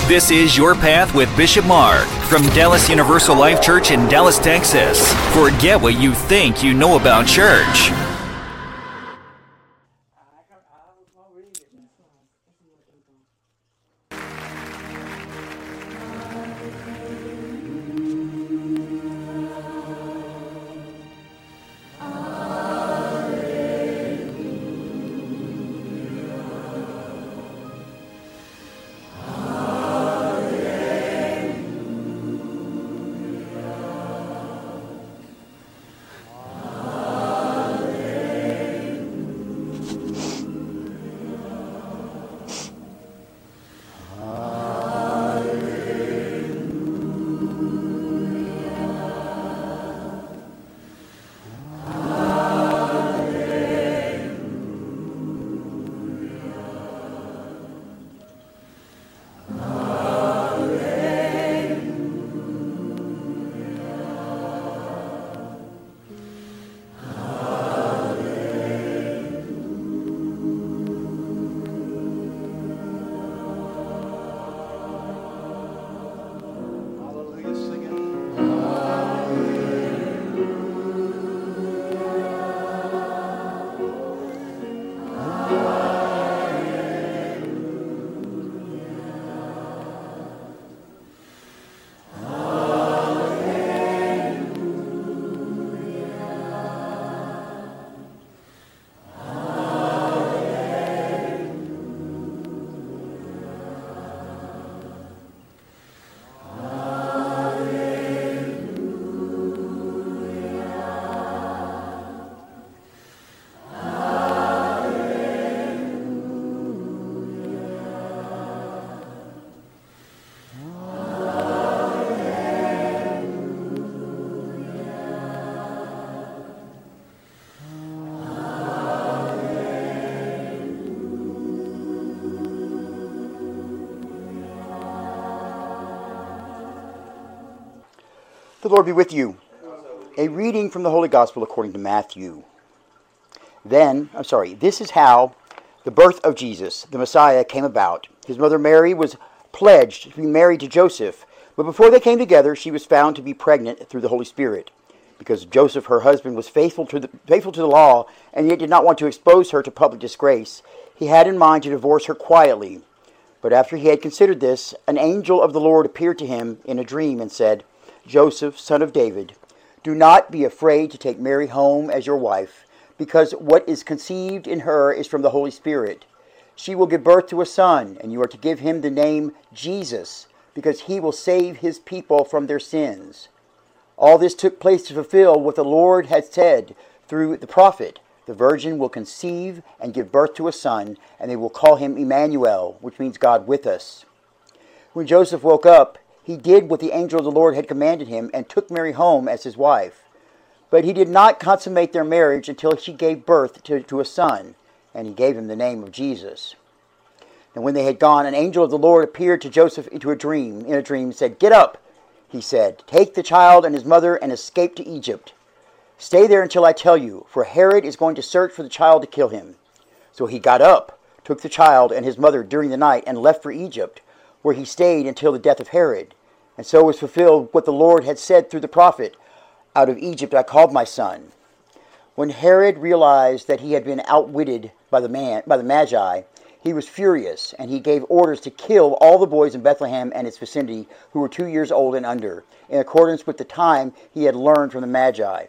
This is Your Path with Bishop Mark from Dallas Universal Life Church in Dallas, Texas. Forget what you think you know about church. The Lord be with you. A reading from the Holy Gospel according to Matthew. This is how the birth of Jesus, the Messiah, came about. His mother Mary was pledged to be married to Joseph, but before they came together, she was found to be pregnant through the Holy Spirit. Because Joseph, her husband, was faithful to the law, and yet did not want to expose her to public disgrace, he had in mind to divorce her quietly. But after he had considered this, an angel of the Lord appeared to him in a dream and said, "Joseph, son of David, do not be afraid to take Mary home as your wife, because what is conceived in her is from the Holy Spirit. She will give birth to a son, and you are to give him the name Jesus, because he will save his people from their sins." All this took place to fulfill what the Lord had said through the prophet. The virgin will conceive and give birth to a son, and they will call him Emmanuel, which means God with us. When Joseph woke up, he did what the angel of the Lord had commanded him and took Mary home as his wife. But he did not consummate their marriage until she gave birth to a son, and he gave him the name of Jesus. And when they had gone, an angel of the Lord appeared to Joseph in a dream, and said, "Get up," he said, "take the child and his mother and escape to Egypt. Stay there until I tell you, for Herod is going to search for the child to kill him." So he got up, took the child and his mother during the night, and left for Egypt, where he stayed until the death of Herod. And so was fulfilled what the Lord had said through the prophet, "Out of Egypt I called my son." When Herod realized that he had been outwitted by the Magi, he was furious, and he gave orders to kill all the boys in Bethlehem and its vicinity who were 2 years old and under, in accordance with the time he had learned from the Magi.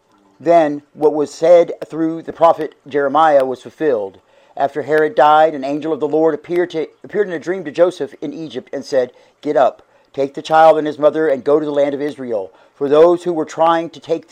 Then what was said through the prophet Jeremiah was fulfilled. After Herod died, an angel of the Lord appeared in a dream to Joseph in Egypt and said, "Get up, take the child and his mother and go to the land of Israel, for those who were trying to take the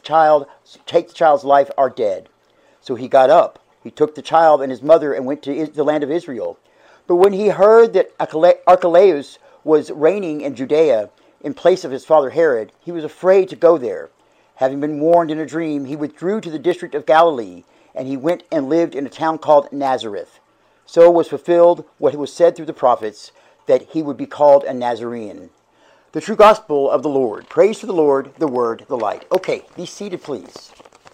child's life are dead." So he got up, he took the child and his mother and went to the land of Israel. But when he heard that Archelaus was reigning in Judea in place of his father Herod, he was afraid to go there. Having been warned in a dream, he withdrew to the district of Galilee, and he went and lived in a town called Nazareth. So was fulfilled what was said through the prophets, that he would be called a Nazarene. The true gospel of the Lord. Praise to the Lord, the Word, the light. Okay, be seated, please.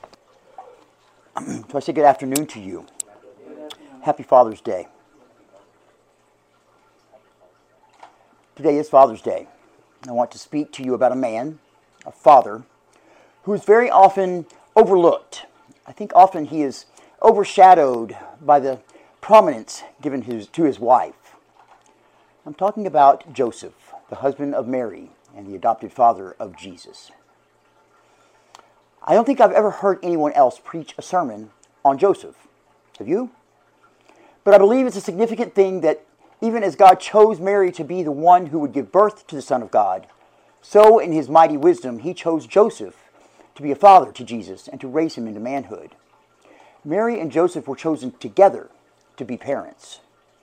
So I say good afternoon to you. Happy Father's Day. Today is Father's Day. I want to speak to you about a man, a father, who is very often overlooked. I think often he is overshadowed by the prominence given to his wife. I'm talking about Joseph, the husband of Mary and the adopted father of Jesus. I don't think I've ever heard anyone else preach a sermon on Joseph. Have you? But I believe it's a significant thing that even as God chose Mary to be the one who would give birth to the Son of God, so in his mighty wisdom he chose Joseph to be a father to Jesus and to raise him into manhood. Mary and Joseph were chosen together to be parents.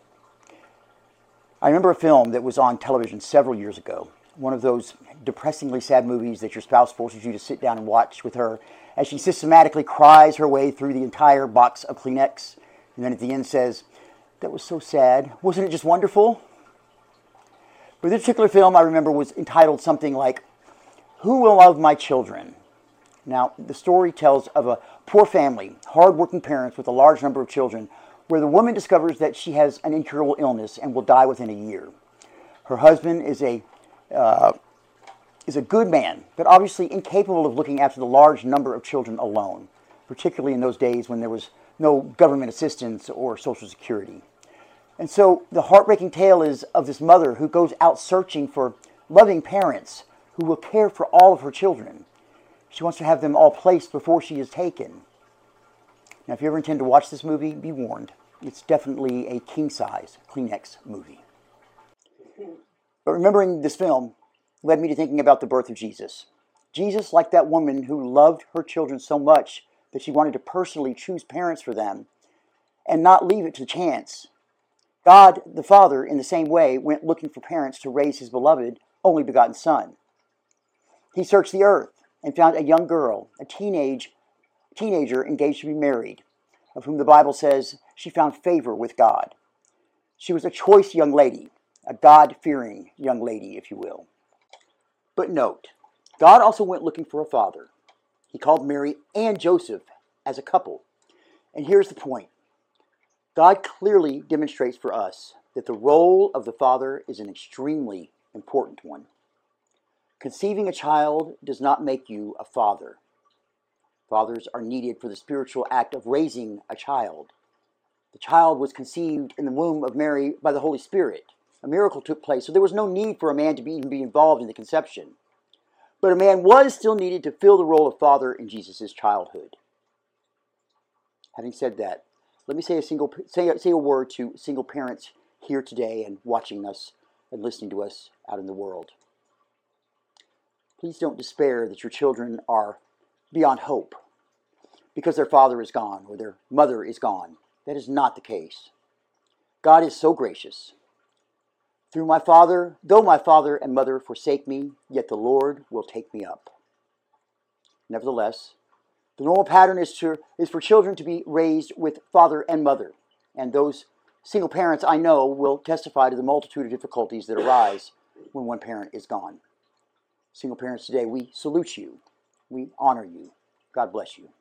I remember a film that was on television several years ago, one of those depressingly sad movies that your spouse forces you to sit down and watch with her as she systematically cries her way through the entire box of Kleenex, and then at the end says, "That was so sad. Wasn't it just wonderful?" But this particular film, I remember, was entitled something like, "Who Will Love My Children?" Now, the story tells of a poor family, hard-working parents with a large number of children, where the woman discovers that she has an incurable illness and will die within a year. Her husband is a good man, but obviously incapable of looking after the large number of children alone, particularly in those days when there was no government assistance or Social Security. And so the heartbreaking tale is of this mother who goes out searching for loving parents who will care for all of her children. She wants to have them all placed before she is taken. Now, if you ever intend to watch this movie, be warned. It's definitely a king-size Kleenex movie. But remembering this film led me to thinking about the birth of Jesus. Jesus, like that woman who loved her children so much that she wanted to personally choose parents for them and not leave it to chance, God the Father, in the same way, went looking for parents to raise his beloved, only begotten Son. He searched the earth and found a young girl, a teenager engaged to be married, of whom the Bible says she found favor with God. She was a choice young lady, a God-fearing young lady, if you will. But note, God also went looking for a father. He called Mary and Joseph as a couple. And here's the point. God clearly demonstrates for us that the role of the father is an extremely important one. Conceiving a child does not make you a father. Fathers are needed for the spiritual act of raising a child. The child was conceived in the womb of Mary by the Holy Spirit. A miracle took place, so there was no need for a man to even be involved in the conception. But a man was still needed to fill the role of father in Jesus' childhood. Having said that, let me say a word to single parents here today and watching us and listening to us out in the world. Please don't despair that your children are beyond hope because their father is gone or their mother is gone. That is not the case. God is so gracious. Though my father and mother forsake me, yet the Lord will take me up. Nevertheless, the normal pattern is for children to be raised with father and mother. And those single parents I know will testify to the multitude of difficulties that arise when one parent is gone. Single parents today, we salute you. We honor you. God bless you.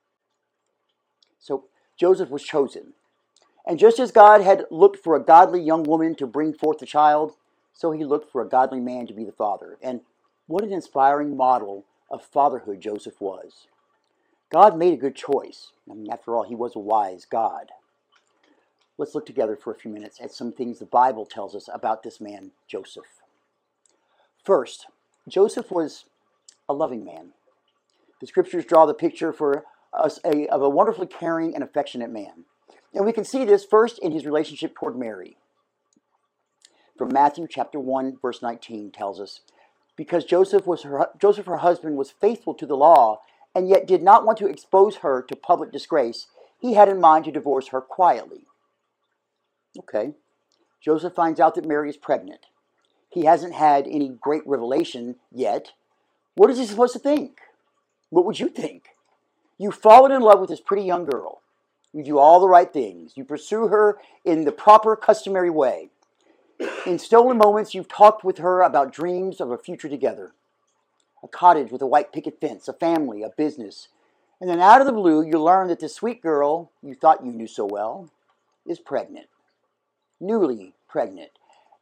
So Joseph was chosen. And just as God had looked for a godly young woman to bring forth a child, so he looked for a godly man to be the father. And what an inspiring model of fatherhood Joseph was. God made a good choice. I mean, after all, he was a wise God. Let's look together for a few minutes at some things the Bible tells us about this man, Joseph. First, Joseph was a loving man. The scriptures draw the picture for us of a wonderfully caring and affectionate man. And we can see this first in his relationship toward Mary. From Matthew chapter 1, verse 19 tells us, because Joseph, her husband, was faithful to the law and yet did not want to expose her to public disgrace, he had in mind to divorce her quietly. Okay, Joseph finds out that Mary is pregnant. He hasn't had any great revelation yet. What is he supposed to think? What would you think? You've fallen in love with this pretty young girl. You do all the right things. You pursue her in the proper, customary way. In stolen moments, you've talked with her about dreams of a future together. A cottage with a white picket fence, a family, a business. And then out of the blue, you learn that this sweet girl you thought you knew so well is pregnant. Newly pregnant.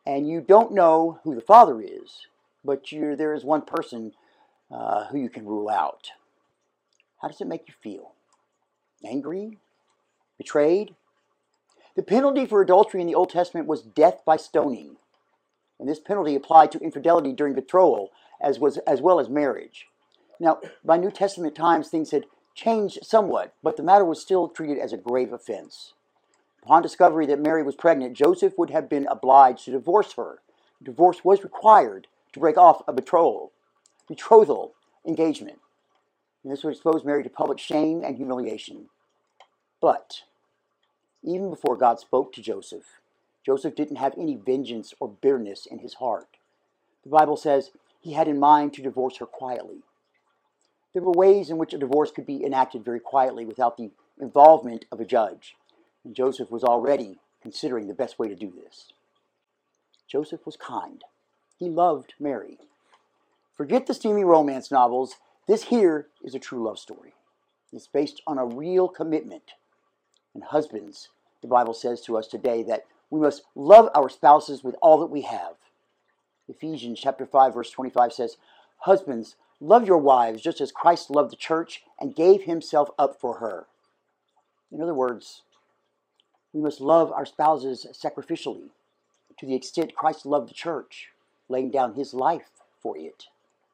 and you don't know who the father is, but there is one person who you can rule out. How does it make you feel? Angry? Betrayed? The penalty for adultery in the Old Testament was death by stoning. And this penalty applied to infidelity during betrothal as well as marriage. Now, by New Testament times, things had changed somewhat, but the matter was still treated as a grave offense. Upon discovery that Mary was pregnant, Joseph would have been obliged to divorce her. Divorce was required to break off a betrothal engagement. And this would expose Mary to public shame and humiliation. But even before God spoke to Joseph, Joseph didn't have any vengeance or bitterness in his heart. The Bible says he had in mind to divorce her quietly. There were ways in which a divorce could be enacted very quietly without the involvement of a judge. And Joseph was already considering the best way to do this. Joseph was kind. He loved Mary. Forget the steamy romance novels. This here is a true love story. It's based on a real commitment. And husbands, the Bible says to us today that we must love our spouses with all that we have. Ephesians chapter 5, verse 25 says, "Husbands, love your wives just as Christ loved the church and gave himself up for her." In other words, we must love our spouses sacrificially to the extent Christ loved the church, laying down his life for it.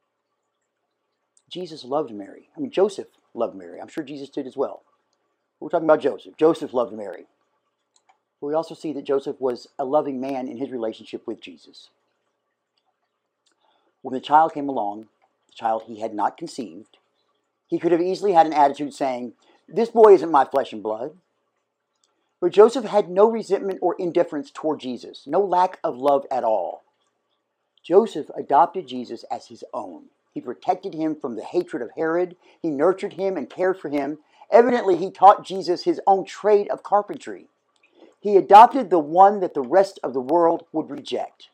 Jesus loved Mary. Joseph loved Mary. I'm sure Jesus did as well. We're talking about Joseph. Joseph loved Mary. But we also see that Joseph was a loving man in his relationship with Jesus. When the child came along, the child he had not conceived, he could have easily had an attitude saying, "This boy isn't my flesh and blood." But Joseph had no resentment or indifference toward Jesus, no lack of love at all. Joseph adopted Jesus as his own. He protected him from the hatred of Herod. He nurtured him and cared for him. Evidently, he taught Jesus his own trade of carpentry. He adopted the one that the rest of the world would reject.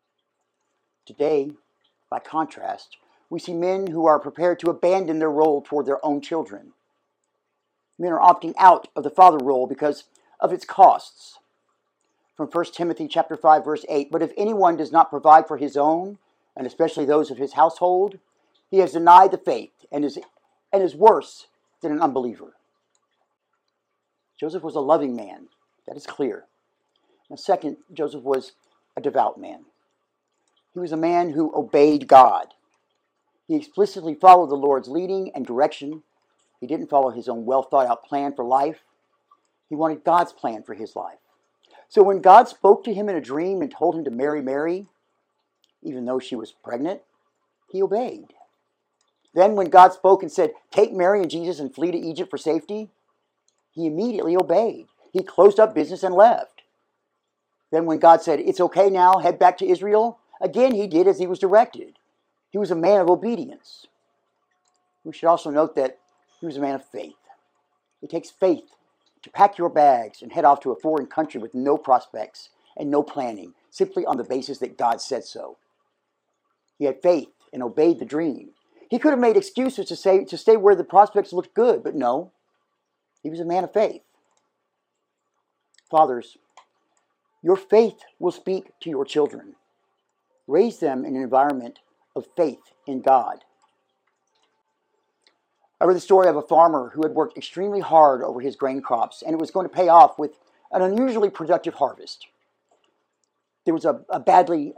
Today, by contrast, we see men who are prepared to abandon their role toward their own children. Men are opting out of the father role because of its costs. From 1 Timothy chapter 5, verse 8, "But if anyone does not provide for his own, and especially those of his household, he has denied the faith and is worse than an unbeliever." Joseph was a loving man. That is clear. Now, second, Joseph was a devout man. He was a man who obeyed God. He explicitly followed the Lord's leading and direction. He didn't follow his own well-thought-out plan for life. He wanted God's plan for his life. So when God spoke to him in a dream and told him to marry Mary, even though she was pregnant, he obeyed. Then when God spoke and said, "Take Mary and Jesus and flee to Egypt for safety," he immediately obeyed. He closed up business and left. Then when God said, "It's okay now, head back to Israel," again he did as he was directed. He was a man of obedience. We should also note that he was a man of faith. It takes faith to pack your bags and head off to a foreign country with no prospects and no planning, simply on the basis that God said so. He had faith and obeyed the dream. He could have made excuses to stay where the prospects looked good, but no, he was a man of faith. Fathers, your faith will speak to your children. Raise them in an environment of faith in God. I read the story of a farmer who had worked extremely hard over his grain crops, and it was going to pay off with an unusually productive harvest. There was a badly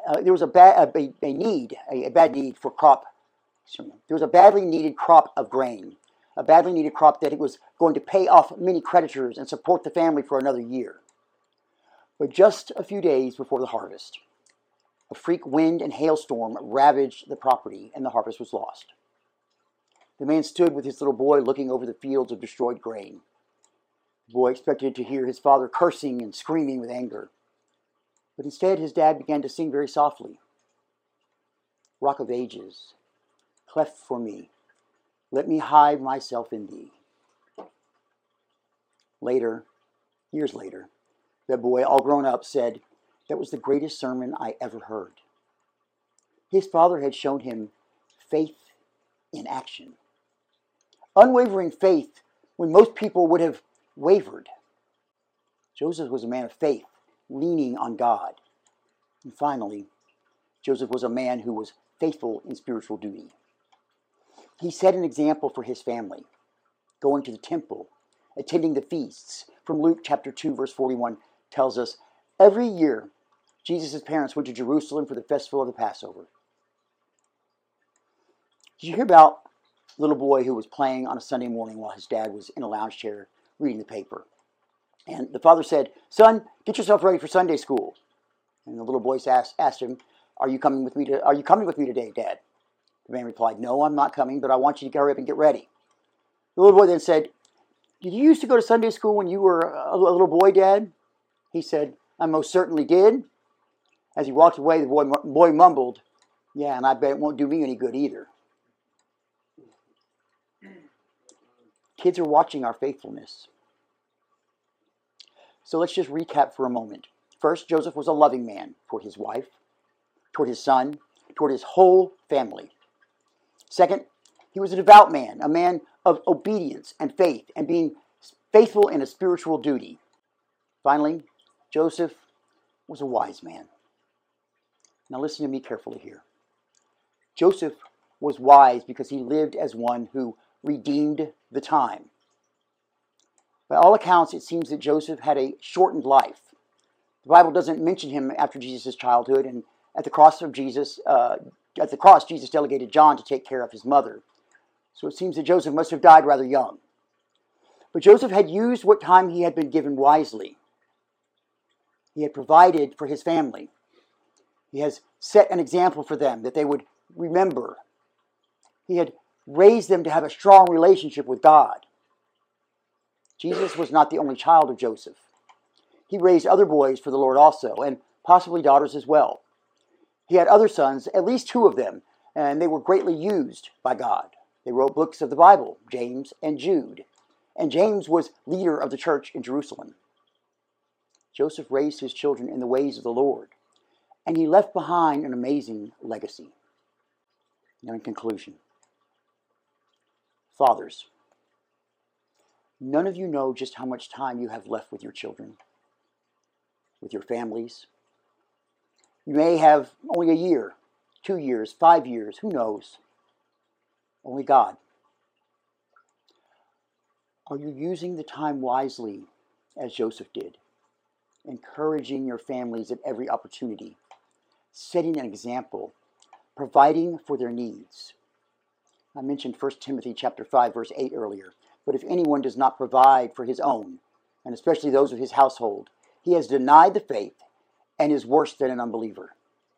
needed crop of grain, a badly needed crop that it was going to pay off many creditors and support the family for another year. But just a few days before the harvest, a freak wind and hailstorm ravaged the property, and the harvest was lost. The man stood with his little boy looking over the fields of destroyed grain. The boy expected to hear his father cursing and screaming with anger. But instead, his dad began to sing very softly. "Rock of ages, cleft for me, let me hide myself in thee." Later, years later, the boy, all grown up, said, "That was the greatest sermon I ever heard." His father had shown him faith in action. Unwavering faith when most people would have wavered. Joseph was a man of faith, leaning on God. And finally, Joseph was a man who was faithful in spiritual duty. He set an example for his family, going to the temple, attending the feasts. From Luke chapter 2, verse 41 tells us, every year, Jesus' parents went to Jerusalem for the festival of the Passover. Did you hear about a little boy who was playing on a Sunday morning while his dad was in a lounge chair reading the paper? And the father said, "Son, get yourself ready for Sunday school." And the little boy asked him, Are you coming with me today, Dad?" The man replied, "No, I'm not coming, but I want you to hurry up and get ready." The little boy then said, "Did you used to go to Sunday school when you were a little boy, Dad?" He said, "I most certainly did." As he walked away, the boy mumbled, "Yeah, and I bet it won't do me any good either." Kids are watching our faithfulness. So let's just recap for a moment. First, Joseph was a loving man toward his wife, toward his son, toward his whole family. Second, he was a devout man, a man of obedience and faith, and being faithful in a spiritual duty. Finally, Joseph was a wise man. Now listen to me carefully here. Joseph was wise because he lived as one who redeemed the time. By all accounts, it seems that Joseph had a shortened life. The Bible doesn't mention him after Jesus' childhood, and at the cross, Jesus delegated John to take care of his mother. So it seems that Joseph must have died rather young. But Joseph had used what time he had been given wisely. He had provided for his family. He has set an example for them that they would remember. He had raised them to have a strong relationship with God. Jesus was not the only child of Joseph. He raised other boys for the Lord also, and possibly daughters as well. He had other sons, at least 2 of them, and they were greatly used by God. They wrote books of the Bible, James and Jude. And James was leader of the church in Jerusalem. Joseph raised his children in the ways of the Lord, and he left behind an amazing legacy. Now, in conclusion, fathers, none of you know just how much time you have left with your children, with your families. You may have only a year, 2 years, 5 years, who knows? Only God. Are you using the time wisely as Joseph did, encouraging your families at every opportunity, setting an example, providing for their needs? I mentioned 1 Timothy chapter 5, verse 8 earlier. But if anyone does not provide for his own, and especially those of his household, he has denied the faith and is worse than an unbeliever.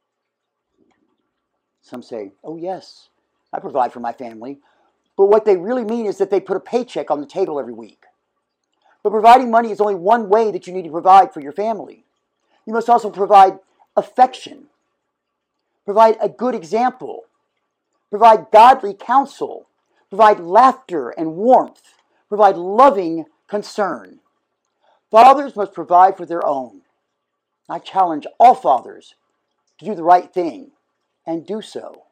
Some say, "Oh yes, I provide for my family." But what they really mean is that they put a paycheck on the table every week. But providing money is only one way that you need to provide for your family. You must also provide affection, provide a good example, provide godly counsel, provide laughter and warmth, provide loving concern. Fathers must provide for their own. I challenge all fathers to do the right thing and do so.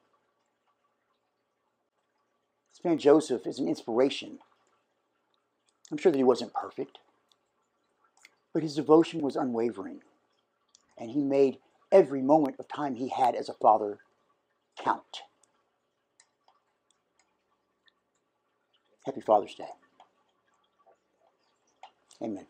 This man Joseph is an inspiration. I'm sure that he wasn't perfect, but his devotion was unwavering, and he made every moment of time he had as a father count. Happy Father's Day. Amen.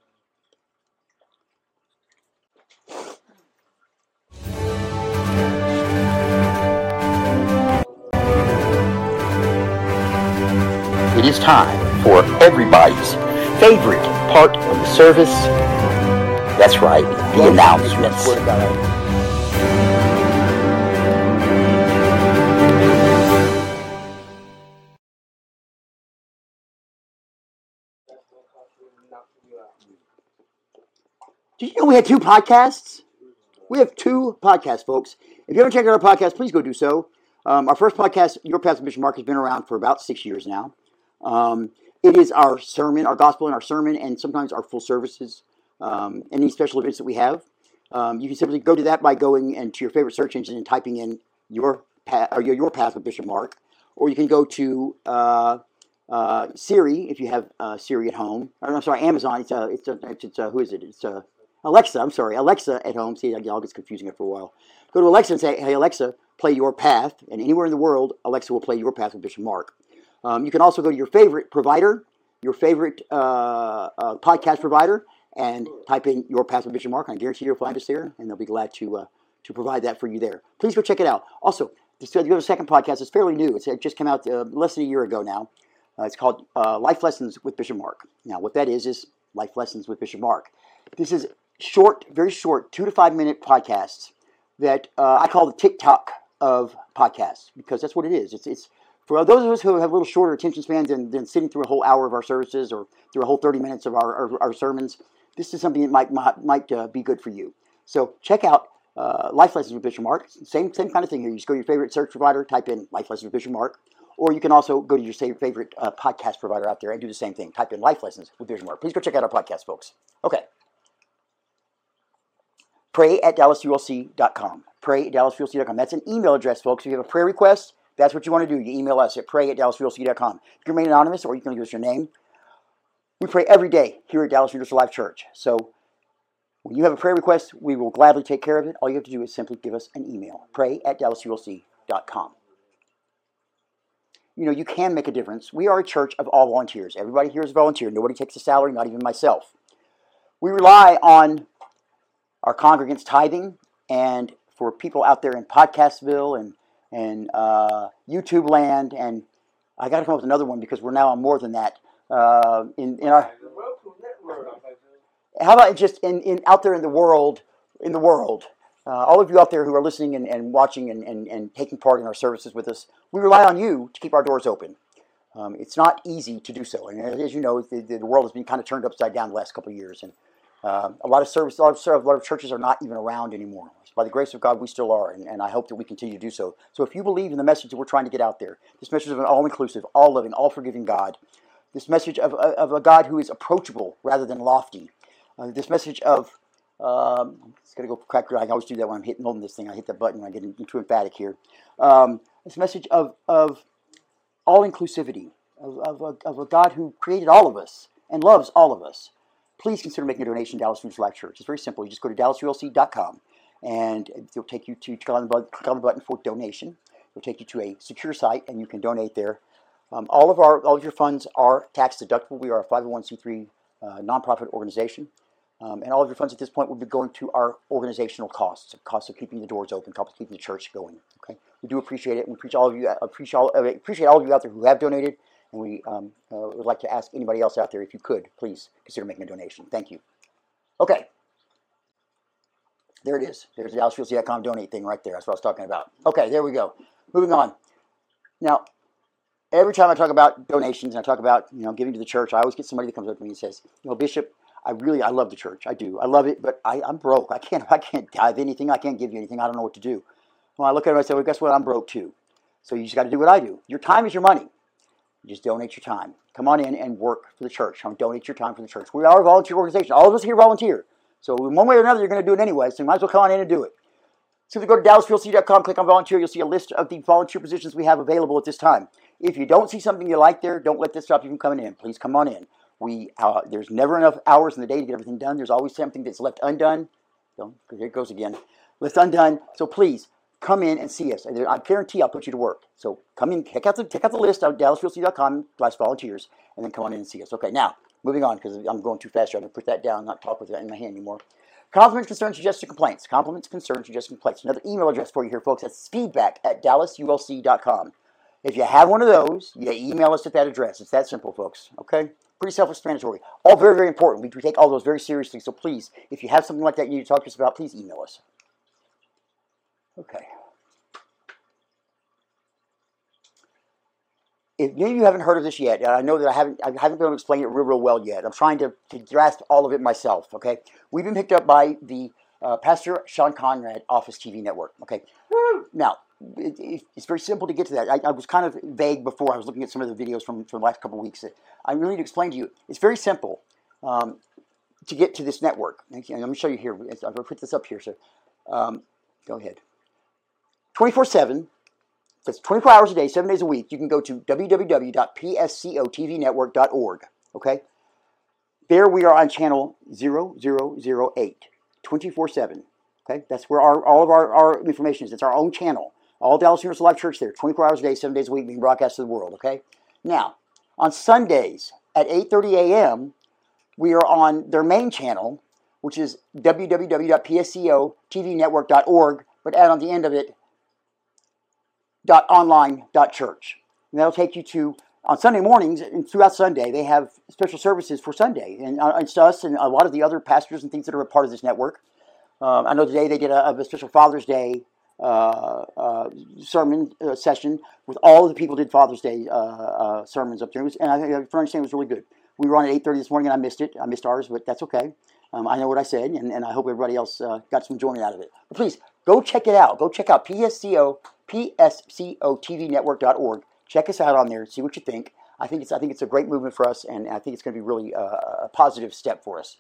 It is time for everybody's favorite part of the service. That's right, the announcements. Did you know we had 2 podcasts? We have 2 podcasts, folks. If you haven't checked out our podcast, please go do so. Our first podcast, Your Path with Bishop Mark, has been around for about 6 years now. It is our sermon, our gospel and our sermon, and sometimes our full services, any special events that we have. You can simply go to that by going into your favorite search engine and typing in Your Path with Bishop Mark, or you can go to Siri if you have Siri at home. Or, I'm sorry, Amazon. Who is it? It's Alexa at home. See, I'll get confusing it for a while. Go to Alexa and say, hey, Alexa, play Your Path. And anywhere in the world, Alexa will play Your Path with Bishop Mark. You can also go to your favorite provider, your favorite podcast provider, and type in Your Path with Bishop Mark. I guarantee you'll find us there, and they'll be glad to provide that for you there. Please go check it out. Also, you have a second podcast. It's fairly new. It just came out less than a year ago now. It's called Life Lessons with Bishop Mark. Now, what that is Life Lessons with Bishop Mark. This is short, very short, 2 to 5 minute podcasts that I call the TikTok of podcasts, because that's what it is. It's for those of us who have a little shorter attention spans than sitting through a whole hour of our services or through a whole 30 minutes of our sermons. This is something that might be good for you. So check out Life Lessons with Bishop Mark. Same kind of thing here. You just go to your favorite search provider, type in Life Lessons with Bishop Mark, or you can also go to your favorite podcast provider out there and do the same thing. Type in Life Lessons with Bishop Mark. Please go check out our podcast, folks. Okay. pray@DallasULC.com. pray@DallasULC.com. That's an email address, folks. If you have a prayer request, that's what you want to do. You email us at pray@DallasULC.com. You can remain anonymous, or you can give us your name. We pray every day here at Dallas Universal Life Church. So when you have a prayer request, we will gladly take care of it. All you have to do is simply give us an email. pray@DallasULC.com. You know, you can make a difference. We are a church of all volunteers. Everybody here is a volunteer. Nobody takes a salary, not even myself. We rely on our congregants tithing, and for people out there in Podcastville and YouTube land, and I got to come up with another one because we're now on more than that. In our, how about just in out there in the world, all of you out there who are listening and watching and taking part in our services with us, we rely on you to keep our doors open. It's not easy to do so, and as you know, the world has been kind of turned upside down the last couple of years, and a lot of churches are not even around anymore. By the grace of God, we still are, and I hope that we continue to do so. So if you believe in the message that we're trying to get out there, this message of an all-inclusive, all-loving, all-forgiving God, this message of a God who is approachable rather than lofty, this message of, I'm just going to go crack. I always do that when I'm holding this thing. I hit the button when I get too emphatic here. This message of all-inclusivity, of a God who created all of us and loves all of us. Please consider making a donation to Dallas Universal Life Church. It's very simple. You just go to DallasULC.com, and it'll take you to click on the button for donation. It'll take you to a secure site, and you can donate there. All of your funds are tax deductible. We are a 501c3 nonprofit organization, and all of your funds at this point will be going to our organizational costs of keeping the doors open, costs of keeping the church going. Okay, we do appreciate it. We appreciate all of you out there who have donated. And we would like to ask anybody else out there, if you could, please consider making a donation. Thank you. Okay. There it is. There's the DallasULC.com donate thing right there. That's what I was talking about. Okay, there we go. Moving on. Now, every time I talk about donations and I talk about giving to the church, I always get somebody that comes up to me and says, Bishop, I love the church. I do. I love it, but I'm broke. I can't tithe anything. I can't give you anything. I don't know what to do. Well, I look at it and I say, well, guess what? I'm broke too. So you just got to do what I do. Your time is your money. Just donate your time. Come on in and work for the church. Donate your time for the church. We are a volunteer organization. All of us here volunteer. So in one way or another, you're going to do it anyway. So you might as well come on in and do it. So if you go to DallasULC.com, click on volunteer, you'll see a list of the volunteer positions we have available at this time. If you don't see something you like there, don't let this stop you from coming in. Please come on in. There's never enough hours in the day to get everything done. There's always something that's left undone. Here it goes again. Left undone. So please, come in and see us. I guarantee I'll put you to work. So come in, check out the list on DallasULC.com/volunteers, and then come on in and see us. Okay, now, moving on, because I'm going too fast. I'm going to put that down, not talk with that in my hand anymore. Compliments, concerns, suggestions, complaints. Compliments, concerns, suggestions, complaints. Another email address for you here, folks. That's feedback@DallasULC.com. If you have one of those, you email us at that address. It's that simple, folks. Okay? Pretty self-explanatory. All very, very important. We take all those very seriously. So please, if you have something like that you need to talk to us about, please email us. Okay. If maybe you haven't heard of this yet, and I know that I haven't been able to explain it real well yet. I'm trying to grasp all of it myself. Okay, we've been picked up by the Pastor Sean Conrad Office TV network. Okay, now it's very simple to get to that. I was kind of vague before. I was looking at some of the videos from the last couple of weeks. I really need to explain to you. It's very simple to get to this network. Let me show you here. I'm going to put this up here. So go ahead. 24/7. That's 24 hours a day, 7 days a week. You can go to www.pscotvnetwork.org. Okay? There we are on channel 0008, 24/7. Okay, that's where all of our information is. It's our own channel. All Dallas Universal Life Church there, 24 hours a day, 7 days a week, being broadcast to the world. Okay. Now, on Sundays at 8:30 a.m., we are on their main channel, which is www.pscotvnetwork.org, but add on the end of it .online.church. And that'll take you to, on Sunday mornings and throughout Sunday, they have special services for Sunday. And it's us and a lot of the other pastors and things that are a part of this network. I know today they did a special Father's Day sermon session with all of the people who did Father's Day sermons up there. And I think, if I understand, it was really good. We were on at 8:30 this morning and I missed it. I missed ours, but that's okay. I know what I said, and I hope everybody else got some enjoyment out of it. But please, go check it out. Go check out PSCOTVNetwork.org. Check us out on there. See what you think. I think it's a great movement for us, and I think it's going to be really a positive step for us.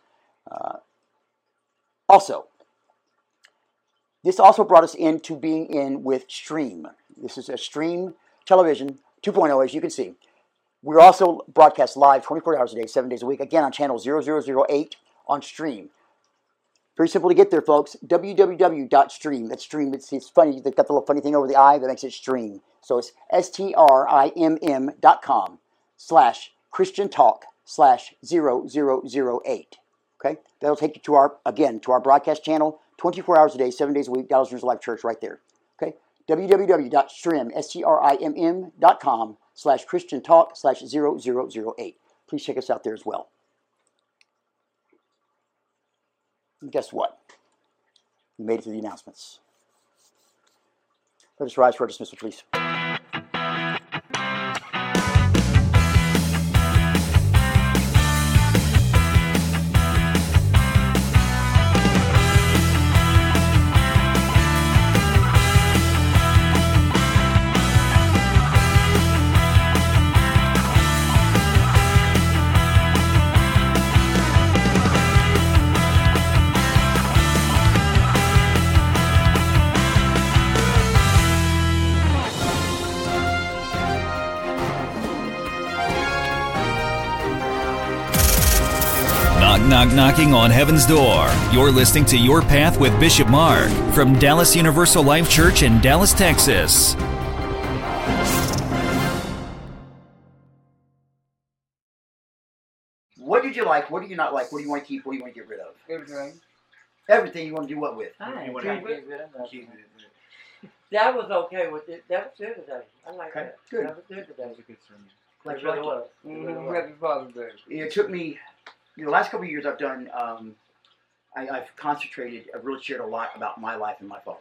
Also, this also brought us into being in with Stream. This is a Stream Television 2.0, as you can see. We're also broadcast live 24 hours a day, 7 days a week, again on channel 0008 on Stream. Very simple to get there, folks. www.stream. That's Stream. It's funny. They've got the little funny thing over the I that makes it Stream. So it's STRIMM.com/Christian Talk/0008. Okay? That'll take you to our broadcast channel, 24 hours a day, 7 days a week, Dallas Universal Life Church right there. Okay? www.STRIMM.com/Christian Talk/0008. Please check us out there as well. And guess what? We made it to the announcements. Let us rise for our dismissal, please. Knocking on heaven's door. You're listening to Your Path with Bishop Mark from Dallas Universal Life Church in Dallas, Texas. What did you like? What do you not like? What do you want to keep? What do you want to get rid of? Everything. Everything you want to do what with? I want ain't get rid of nothing. That was okay with it. That was good today. I like Okay, that. good. That was good today. That was a good sermon. Like It really what? was. It really was. Happy Father's Day. It took me, the last couple of years I've done, I've concentrated, I've really shared a lot about my life and my father.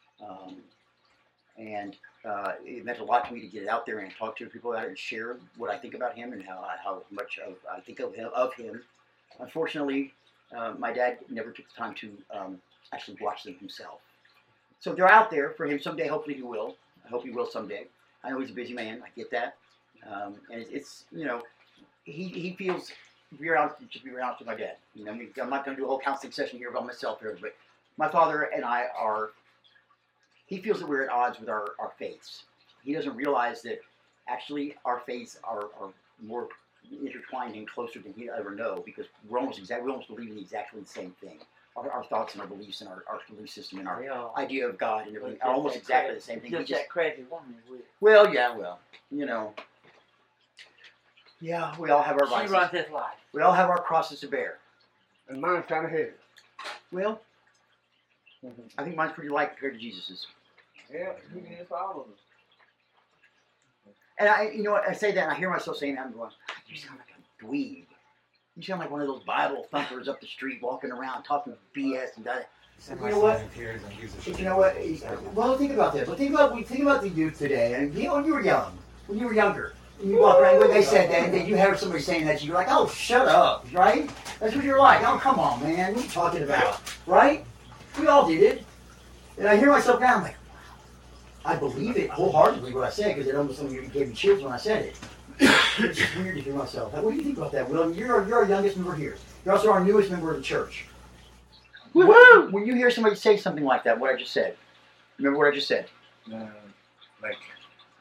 And it meant a lot to me to get it out there and talk to people about it and share what I think about him and how much I think of him. Unfortunately, my dad never took the time to actually watch them himself. So they're out there for him someday. Hopefully he will. I hope he will someday. I know he's a busy man. I get that. And it's you know, he feels, to be honest with my dad. You know, I'm not going to do a whole counseling session here about myself here, but my father and I he feels that we're at odds with our faiths. He doesn't realize that actually our faiths are more intertwined and closer than he'd ever know, because we almost believe in exactly the same thing. Our thoughts and our beliefs and our belief system and our idea of God and everything are almost exactly the same thing. Just that crazy woman. Well, you know. Yeah, we all have our vices. She runs his life. We all have our crosses to bear. And mine's kind of heavy. Well, I think mine's pretty light compared to Jesus's. Yeah, he is for all of us. And I say that and I hear myself saying that, I'm going, you sound like a dweeb. You sound like one of those Bible thumpers up the street walking around talking BS and that. You know what? You know what? Well, think about this. Well, think about the youth today. And when you were young, when you were younger, and you walk around, when they said that, and then you heard somebody saying that, you're like, oh, shut up, right? That's what you're like. Oh, come on, man. What are you talking about? Right? We all did it. And I hear myself now, I'm like, I believe it wholeheartedly what I said, because it almost gave me chills when I said it. It's just weird to hear myself. What do you think about that, Will? You're our youngest member here. You're also our newest member of the church. Woo-hoo! When you hear somebody say something like that, what I just said, remember what I just said? Like,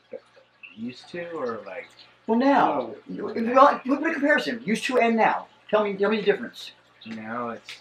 used to, or like... Well, now, look at the comparison, used to and now. Tell me the difference. Now it's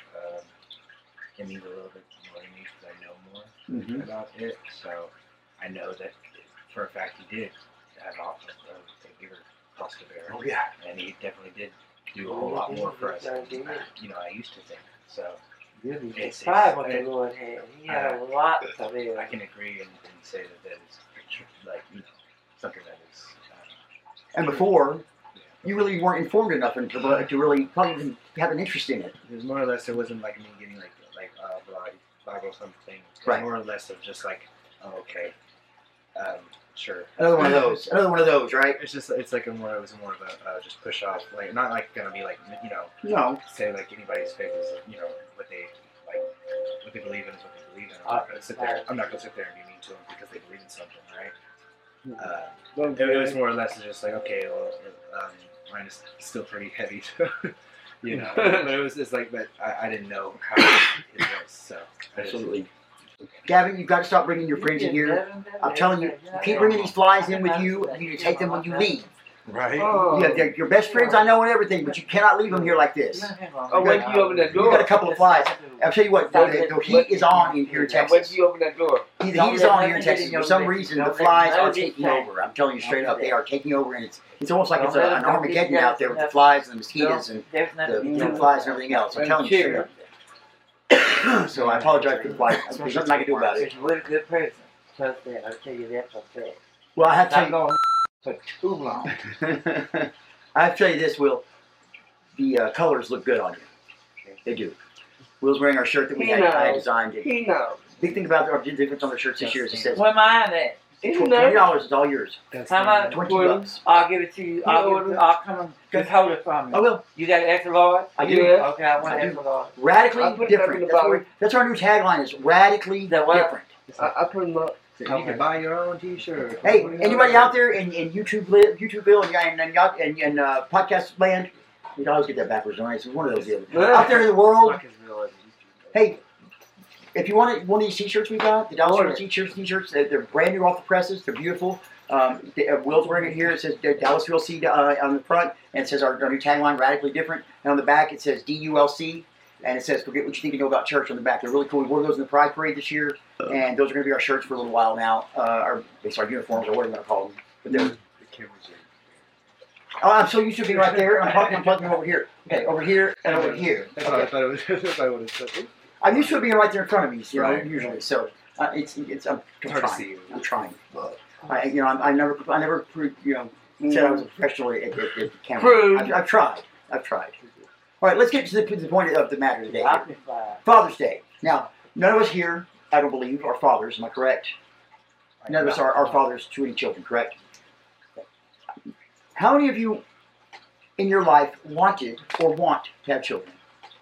can be a little bit more unique because I know more Mm-hmm. about it. So I know that for a fact he did have a bigger cost to bear. Oh yeah. And he definitely did do a whole lot more for us than I used to think. So You'd be It's- surprised what the it- Lord had. He had a lot of it. I can agree and say that is like something that is. And before, you really weren't informed enough to really probably even have an interest in it. It was more or less. It wasn't like me getting like Bible something. It was Right. more or less of just like, oh, okay, sure. Another one of those. Another one of those, right? It's just it was more of a just push off, like not like gonna be like No. say like anybody's faith is what they believe in is what they believe in. I'm not gonna sit there and be mean to them because they believe in something, right? It was more or less just like, okay, well, mine is still pretty heavy, but it's like, but I didn't know how it was, so Absolutely. Gavin, you've got to stop bringing your friends in here. I'm telling you, you keep bringing these flies in with you. You need to take them when you leave. Right. Yeah, they're your best friends, I know, and everything, but you cannot leave them here like this. I'll wait till you open that You door. got a couple of flies. I'll tell you what, the heat is on in here in I'll wait Texas. till you open that door. The heat is on here in Texas. For some reason, the flies are taking over. I'm telling you straight up, they are taking over, and it's almost like it's an Armageddon out there with the flies and the mosquitoes and the fruit flies and everything else. I'm telling you straight up. So I apologize for the flies. There's nothing I can do about it. What a good person. Trust that. I'll tell you that for fact. Well, I have to tell Not you. going for too long. I have to tell you this, Will. The colors look good on you. They do. Will's wearing our shirt that I designed. He knows. Big thing about the difference on the shirts this year is it says Where mine at? He knows. $20 is all yours. How much? $20. I'll give it to you. I'll come and just hold it from I you. will. You got an extra large? I do. Yeah. Okay, I want I an do. extra large. Radically I'll put it up in different. the bottom. That's our new tagline is radically That what? different. I put him up. you can buy your own T-shirt. Hey, anybody out there in YouTubeville and podcast land? We always get that backwards, don't we? It's one of those deals. Out there in the world, hey, if you want one of these T-shirts we got, the Dallas T-shirts, they're brand new off the presses. They're beautiful. Will's wearing it here. It says Dallas ULC on the front, and it says our new tagline, radically different. And on the back, it says DULC, and it says forget what you think you know about church on the back. They're really cool. We wore those in the Pride Parade this year, and those are going to be our shirts for a little while now. Our uniforms, or what I'm going to call them. But they're, oh, I'm so used to being right there. I'm talking over here. Okay, over here and over here. That's what I thought it was. That's what I would have said. I'm used to it being right there in front of me, Right. usually. So it's I'm hard to trying. see. I'm trying. I never said I was a professional at the camera. I've tried. All right, let's get to the point of the matter today. I'll be fine. Father's Day. Now, none of us here, I don't believe, are fathers. Am I correct? None of us are fathers to any children, correct? How many of you in your life wanted or want to have children?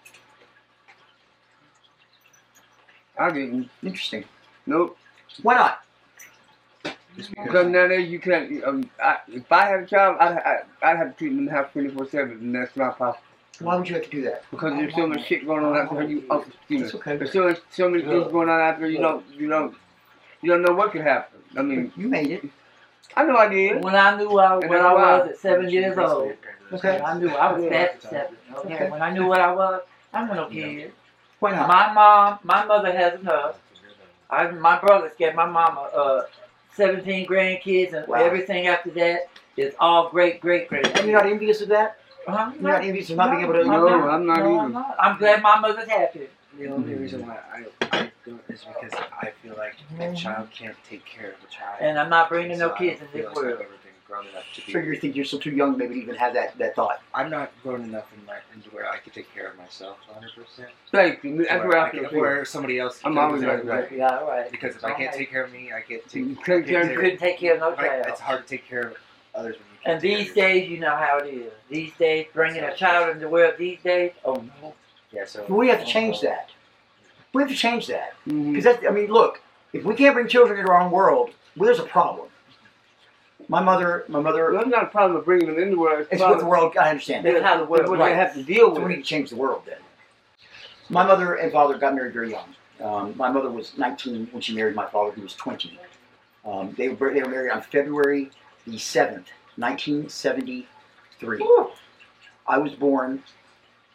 I didn't. Interesting. Nope. Why not? Because nowadays you can't. If I had a child, I'd have to treat them in the house 24/7, and that's not possible. Why would you have to do that? Because there's so much shit going on out there. It's okay. There's so many things going on out there. You don't know what could happen. I mean, You made it. I know I did. When I knew when I was at 7 years old, Okay. I knew I was fast at 7. Okay, when I knew what I was, I'm no kid. Why not? My mother has enough. My brothers gave my mama 17 grandkids, and Wow. everything after that is all great. And you're not envious of that? Uh-huh. You're not envious of not being able to... No, I'm not No, either. I'm not. I'm glad my mother's happy. The only reason why I do it is because I feel like a child can't take care of a child. And I'm not bringing no So I kids don't in feel this like world. I've ever been grown enough to be. So you think you're still too young maybe to even have that thought? I'm not grown enough into where I could take care of myself 100%. Thank you. That's where I feel. Where somebody else can I'm do always it. right. Yeah, all right. Because if I can't take care of me, I can't You take can't You couldn't take care of no child. It's hard to take care of others when you can't. And take care these of yourself. days, you know how it is. These days, bringing a child into the world these days, oh no. Yeah, so We have to change that. We have to change that. Mhm. Because look, if we can't bring children into our own world, well, there's a problem. My mother, Well, that's not a problem of bringing them in the world. it's what the world, I understand that. That's how the world what right. they have to deal So we need with. to change the world then. My mother and father got married very young. My mother was 19 when she married my father, who was 20. They were married on February the 7th, 1973. I was born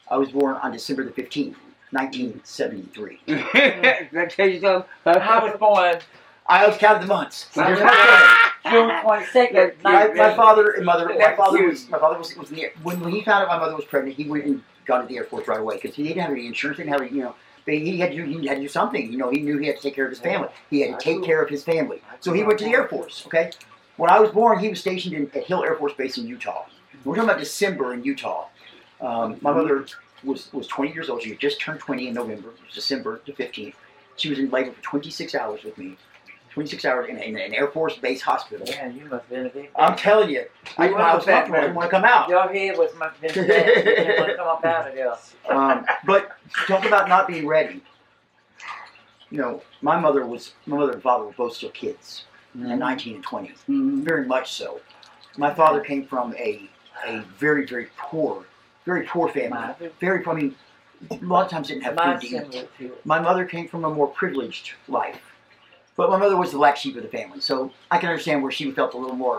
I was born on December the 15th, 1973. Can I tell you something? I was born I was counting the months. June 22nd. My father and mother. My father was in the, when he found out my mother was pregnant. He went and got into the Air Force right away because he didn't have any insurance. Didn't have any, he had to do something. He knew he had to take care of his family. He had to take care of his family. So he went to the Air Force. Okay. When I was born, he was stationed at Hill Air Force Base in Utah. We're talking about December in Utah. My mother was 20 years old. She had just turned 20 in November. It was December the 15th. She was in labor for 26 hours with me. 26 hours in an Air Force Base hospital. Man, you must have been a big. I'm telling you, I was comfortable. I didn't want to come out. Your head must have been bad. You didn't want to come up out of there. But talk about not being ready. My mother and father were both still kids, at 19 and 20, very much so. My father came from a very, very poor family. Very poor. I mean, a lot of times didn't have food to eat. My mother came from a more privileged life. But my mother was the black sheep of the family, so I can understand where she felt a little more,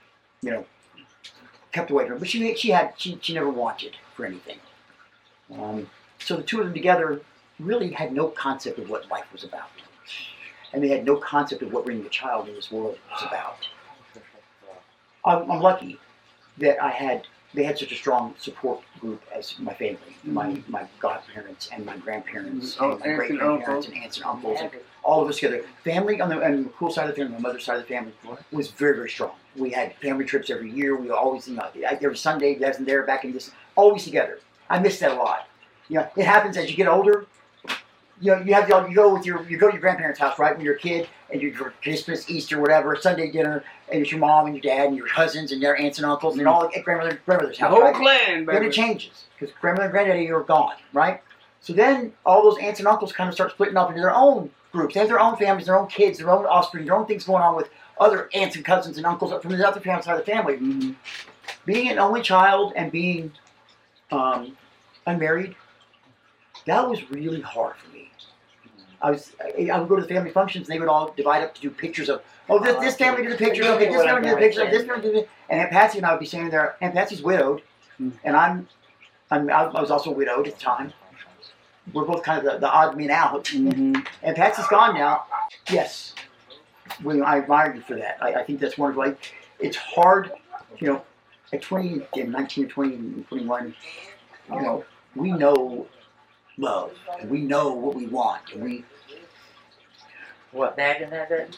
kept away from her. But she never wanted for anything. So the two of them together really had no concept of what life was about, and they had no concept of what bringing a child in this world was about. I'm lucky that they had such a strong support group as my family, my godparents and my grandparents, and my great-grandparents and aunts and uncles, and all of us together. Family on the cool side of the family, my mother's side of the family, was very, very strong. We had family trips every year. We were always, every Sunday, I wasn't there back in this, always together. I miss that a lot. It happens as you get older. You go to your grandparents' house, right, when you're a kid, and you for Christmas, Easter, whatever, Sunday dinner, and it's your mom and your dad and your cousins and their aunts and uncles and all at grandmother's house. The whole right? clan, baby. Then it changes because grandmother and granddaddy are gone, right? So then all those aunts and uncles kind of start splitting up into their own groups. They have their own families, their own kids, their own offspring, their own things going on with other aunts and cousins and uncles from the other side of the family. Being an only child and being unmarried, that was really hard for me. I would go to the family functions and they would all divide up to do pictures of, this family did the pictures, okay, this family did the pictures, this family did the, and Aunt Patsy and I would be standing there. Aunt Patsy's widowed, and I was also widowed at the time. We're both kind of the odd men out. And Patsy's gone now. Yes, William, I admire you for that. I think that's wonderful. It's hard, at 20 and 19, 20, and 21, we know love, and we know what we want, and What, back in that day?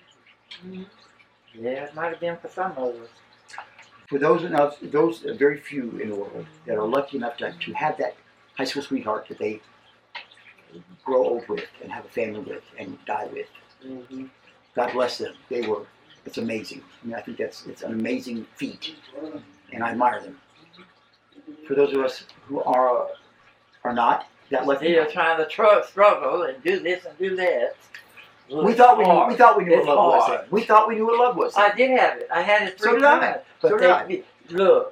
Yeah, it might have been for some of us. For those very few in the world that are lucky enough to have that high school sweetheart that they grow old with and have a family with and die with, God bless them. It's amazing. I mean, I think it's an amazing feat, and I admire them. For those of us who are not that lucky, They're trying to struggle and do this and do that. we thought we knew what love was then. We thought we knew what love was then. I did have it. I had it 3 So did I. times. So But did I. Look.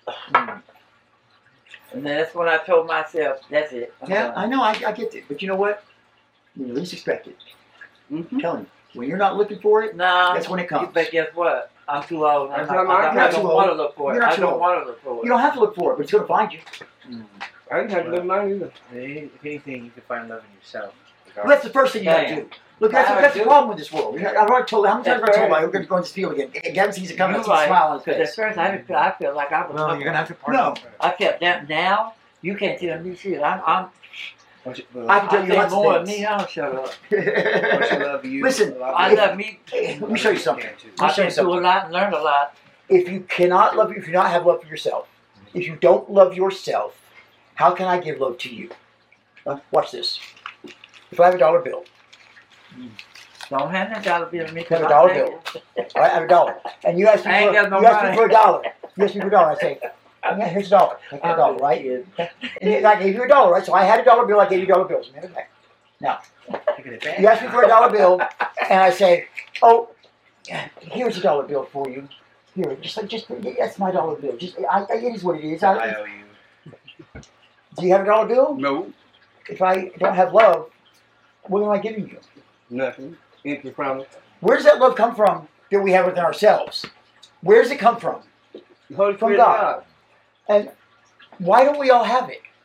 And that's when I told myself, that's it. Yeah, I know, I get it. But you know what? When you least expect it, I'm telling you, when you're not looking for it, No, that's when it comes. But guess what? I'm too old. I You're not too don't old. want to look for it. You're not I too don't old. want to look for it. You don't have to look for it, but it's going to find you. I didn't have to live mine either. If anything, you can find love in yourself. Well, that's the first thing you have to do. Look, that's the problem with this world. I've already told you, how many times have I told you, we're going to go in this field again. Gavin sees it coming, and sees a smile on his Because face. at first I felt like I was. No, you're gonna have to part. No. I kept that. Now you can't tell me shit. I can tell I you think lots more of of me. things. I'll shut up. Listen, I love me. let me show you something. I've been through a lot and learned a lot. If you cannot love, if you not have love for yourself, if you don't love yourself, how can I give love to you? Watch this. If I have a dollar bill, Don't hand that dollar bill to me. have a dollar bill. I have a dollar, and you ask me I ain't got no for money. a dollar. You ask me for a dollar. I say, yeah, here's a dollar. Take a dollar, right? And I gave you a dollar, right? So I had a dollar bill. I gave you dollar bills. Remember that? Now, you ask me for a dollar bill, and I say, oh, here's a dollar bill for you. Here, just that's my dollar bill. It is what it is. I owe you. Do you have a dollar bill? No, If I don't have love, what am I giving you? nothing. Empty promise. Where does that love come from that we have within ourselves? Where does it come from? The Holy From Spirit God. of God. And why don't we all have it?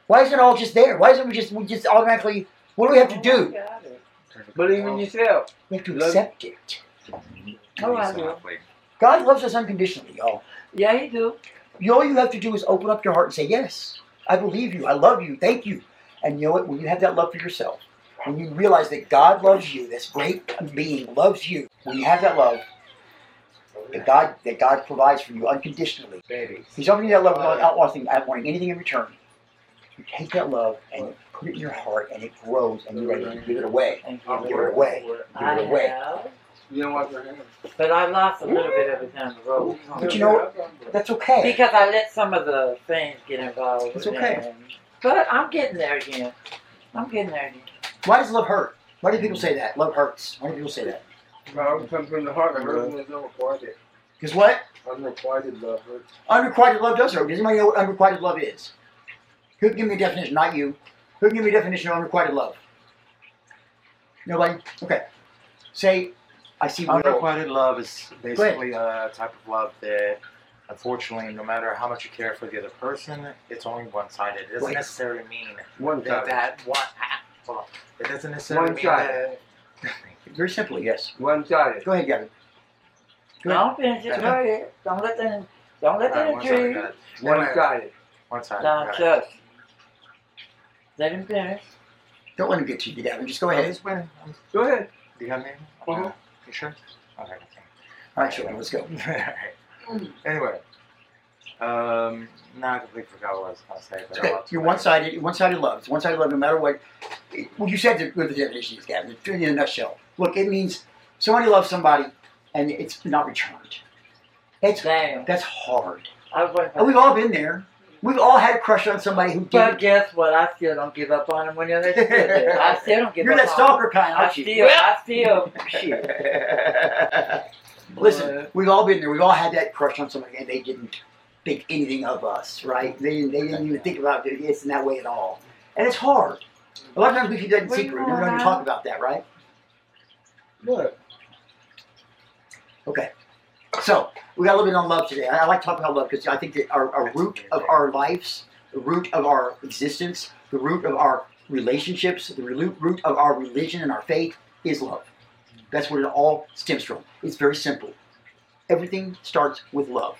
Why isn't it all just there? Why isn't we just automatically? What do we have to do? Believe in yourself. We have to accept it. Oh, I do. God loves us unconditionally, y'all. Yeah, He do. All you have to do is open up your heart and say, yes, I believe you. I love you. Thank you. And you know what? When you have that love for yourself, when you realize that God loves you, this great being loves you, when you have that love, that God provides for you unconditionally, He's offering you that love without wanting anything in return. You take that love and you put it in your heart, and it grows, and you're ready to give it away. Give it away. Give it away. You don't want your hands. But I lost a little bit every time the road. But you know, that's okay. Because I let some of the things get involved. It's okay. But I'm getting there again. Why does love hurt? Why do people say that? Love hurts. Why do people say that? Well, it comes from the heart. Because what? Unrequited love hurts. Unrequited love does hurt. Does anybody know what unrequited love is? Who can give me a definition? Not you. Who can give me a definition of unrequited love? Nobody? Okay. Say, I see Will. Unrequited love is basically a type of love that, unfortunately, no matter how much you care for the other person, it's only one-sided. It doesn't necessarily mean it doesn't necessarily mean that. Very simply, yes. One-sided. Go ahead, Gavin. Don't finish it. Go ahead. Don't let them intrigue. One-sided. One-sided. Don't just. Let him finish. Don't let him get to you, Gavin. Just go ahead. Go ahead. Do you have me? Uh-huh. You sure? Okay. All right, children, let's go. Anyway, now I completely forgot what I was going to say. But Okay, you're one-sided. One-sided love. It's one-sided love, no matter what. Well, you said what the definition is, Gavin. In a nutshell. Look, it means somebody loves somebody, and it's not returned. That's hard. And we've all been there. We've all had a crush on somebody who did. But guess what? I still don't give up on them when they're there. I still don't give You're up on them. You're that stalker kind, aren't you? I still, shit. Listen, we've all been there. We've all had that crush on somebody, and they didn't think anything of us, right? They didn't even think about this in that way at all. And it's hard. A lot of times we keep that in secret. We don't even talk about that, right? What? Okay. So, we got a little bit on love today. I like talking about love because I think that our root of our lives, the root of our existence, the root of our relationships, the root of our religion and our faith is love. That's where it all stems from. It's very simple. Everything starts with love.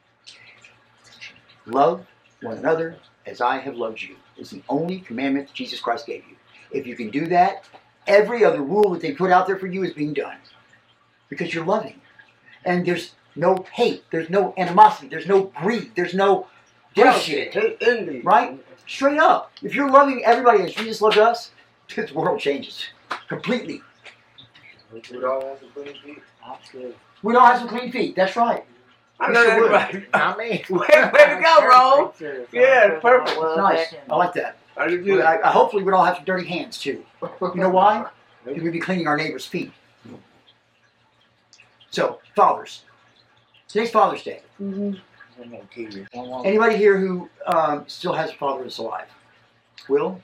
Love one another as I have loved you is the only commandment that Jesus Christ gave you. If you can do that, every other rule that they put out there for you is being done. Because you're loving. And there's no hate. There's no animosity. There's no greed. There's no bullshit. Right? Straight up. If you're loving everybody as Jesus loved us, this world changes. Completely. We all have some clean feet. We all have some clean feet. That's right. I know that's right. Not me. Way to go, Ron. Yeah, perfect. It's nice. I like that. How did you do I hopefully we don't have some dirty hands, too. You know why? Because we'd be cleaning our neighbor's feet. So, fathers. Today's Father's Day. Anybody here who still has a father that's alive? Will?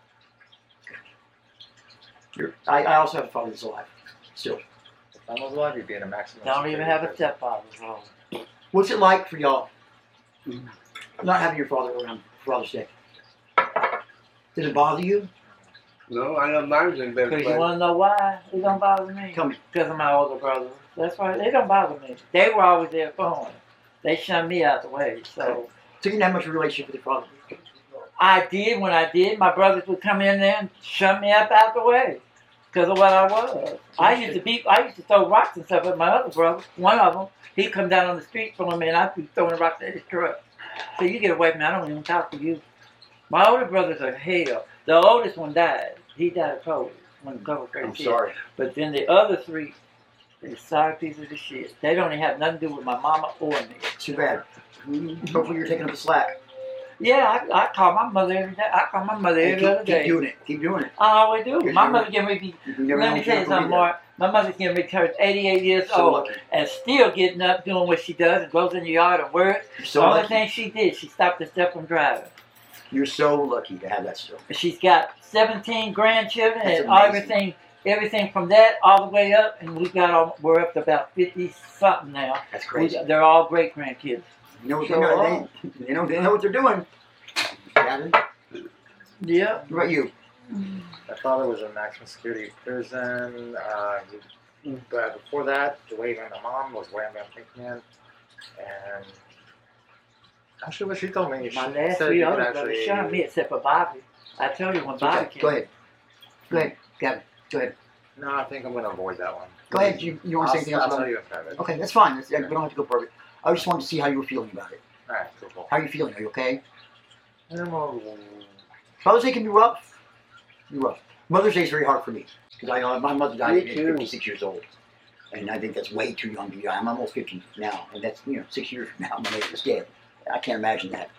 I also have a father that's alive. Still. If I was alive, you'd be in a maximum. Don't even have a stepfather. What's it like for y'all not having your father around for Father's Day? Does it bother you? No, I know mine's in better Because place. you want to know why it don't bother me? Tell me. Because of my older brother. That's why they don't bother me. They were always there for me. They shunned me out the way. So you didn't have much of a relationship with your father? I did when I did. My brothers would come in there and shun me up out the way because of what I was. I used to throw rocks and stuff at my other brother. One of them, he'd come down on the street for me, and I'd be throwing rocks at his truck. So you get away from me. I don't even talk to you. My older brothers are hell. The oldest one died. He died of COVID when COVID first hit. I'm sorry. But then the other three, they're sorry pieces of shit. They don't even have nothing to do with my mama or me. Too bad. Hopefully you're taking up the slack. Yeah, I call my mother every day. I call my mother every other day. Keep doing it. Keep doing it. I always do. My mother can be. Let me tell you something more. My mother's getting ready to turn 88 years old and still getting up doing what she does and goes in the yard and works. So the only thing she did, she stopped herself from driving. You're so lucky to have that still. She's got 17 grandchildren That's and everything from that all the way up, and we're up to about 50 something now. That's crazy. They're all great grandkids. You know what they know what they're doing. Gavin? Yeah. What about you? My father was in maximum security prison. But before that, the way my mom was Wham Bam Pinkman. And actually, what she told me, she My last said three you could other brothers actually. shot me except for Bobby. I told you when Bobby Okay, came. go ahead. Go ahead, Gavin. Go ahead. No, I think I'm going to avoid that one. Go ahead. You want to say anything else I'll about tell it? you in private. Okay, that's fine. We don't have to go perfect. I just wanted to see how you were feeling about it. All right, cool. How are you feeling? Are you okay? Well, Father's Day can be rough. Mother's Day is very hard for me because my mother died Me at too. 56 years old, and I think that's way too young to die. I'm almost 50 now, and that's 6 years from now my mother is dead. I can't imagine that.